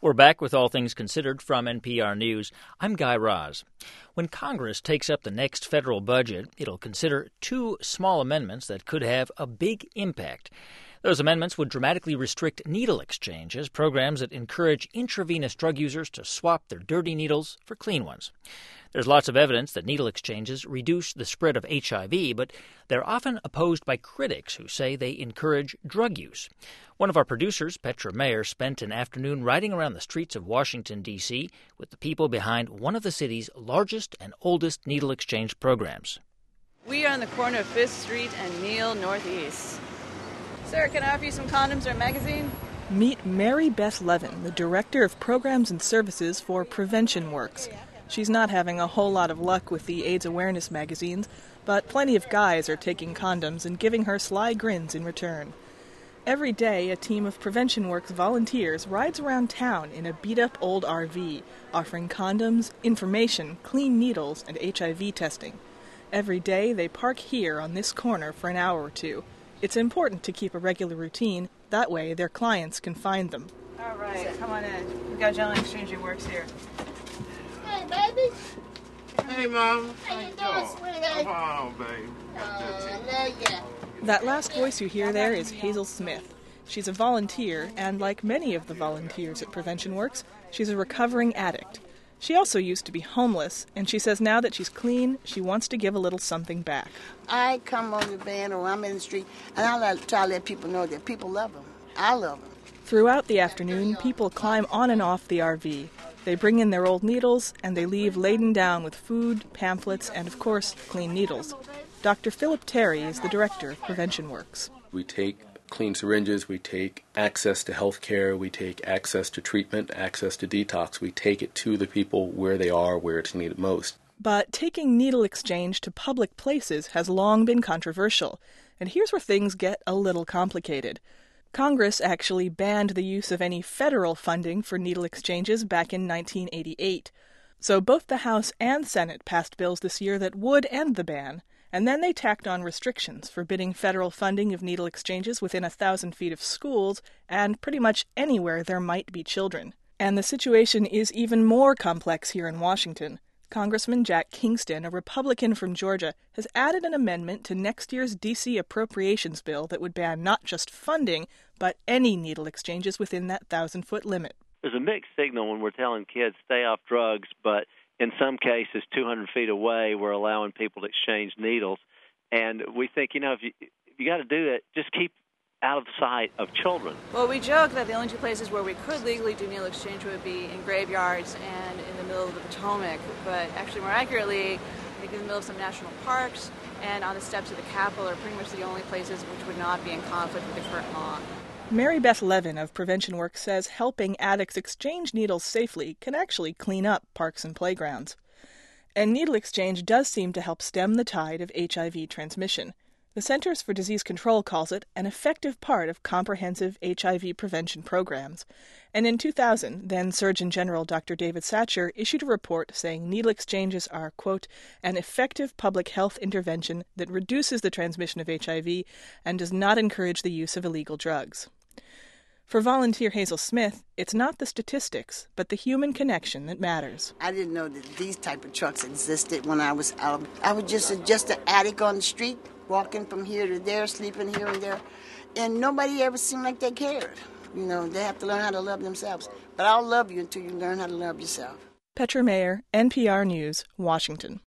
We're back with All Things Considered from NPR News. I'm Guy Raz. When Congress takes up the next federal budget, it'll consider two small amendments that could have a big impact. Those amendments would dramatically restrict needle exchanges, programs that encourage intravenous drug users to swap their dirty needles for clean ones. There's lots of evidence that needle exchanges reduce the spread of HIV, but they're often opposed by critics who say they encourage drug use. One of our producers, Petra Mayer, spent an afternoon riding around the streets of Washington, D.C. with the people behind one of the city's largest and oldest needle exchange programs. We are on the corner of 5th Street and Neal Northeast. Sir, can I offer you some condoms or a magazine? Meet Mary Beth Levin, the Director of Programs and Services for Prevention Works. She's not having a whole lot of luck with the AIDS awareness magazines, but plenty of guys are taking condoms and giving her sly grins in return. Every day, a team of Prevention Works volunteers rides around town in a beat-up old RV, offering condoms, information, clean needles, and HIV testing. Every day, they park here on this corner for an hour or two. It's important to keep a regular routine. That way, their clients can find them. All right, come on in. We've got Gentleman Exchanging Works here. Hey, baby. Hey, Mom. How you doing, sweetie? Come on, baby. I love ya. That last voice you hear there is Hazel Smith. She's a volunteer, and like many of the volunteers at Prevention Works, she's a recovering addict. She also used to be homeless, and she says now that she's clean, she wants to give a little something back. I come on the van or I'm in the street, and I try to let people know that people love them. I love them. Throughout the afternoon, people climb on and off the RV. They bring in their old needles, and they leave laden down with food, pamphlets, and, of course, clean needles. Dr. Philip Terry is the director of Prevention Works. We take clean syringes, we take access to health care, we take access to treatment, access to detox. We take it to the people where they are, where it's needed most. But taking needle exchange to public places has long been controversial, and here's where things get a little complicated. Congress actually banned the use of any federal funding for needle exchanges back in 1988. So both the House and Senate passed bills this year that would end the ban, and then they tacked on restrictions forbidding federal funding of needle exchanges within 1,000 feet of schools and pretty much anywhere there might be children. And the situation is even more complex here in Washington. Congressman Jack Kingston, a Republican from Georgia, has added an amendment to next year's D.C. appropriations bill that would ban not just funding, but any needle exchanges within that 1,000-foot limit. There's a mixed signal when we're telling kids stay off drugs, but in some cases 200 feet away we're allowing people to exchange needles. And we think, if you got to do it, just keep out of sight of children. Well, we joke that the only two places where we could legally do needle exchange would be in graveyards and in the middle of the Potomac, but actually more accurately, I think in the middle of some national parks and on the steps of the Capitol are pretty much the only places which would not be in conflict with the current law. Mary Beth Levin of Prevention Works says helping addicts exchange needles safely can actually clean up parks and playgrounds. And needle exchange does seem to help stem the tide of HIV transmission. The Centers for Disease Control calls it an effective part of comprehensive HIV prevention programs. And in 2000, then Surgeon General Dr. David Satcher issued a report saying needle exchanges are, quote, an effective public health intervention that reduces the transmission of HIV and does not encourage the use of illegal drugs. For volunteer Hazel Smith, it's not the statistics, but the human connection that matters. I didn't know that these type of trucks existed when I was out. I was just an addict on the street, walking from here to there, sleeping here and there, and nobody ever seemed like they cared. They have to learn how to love themselves. But I'll love you until you learn how to love yourself. Petra Mayer, NPR News, Washington.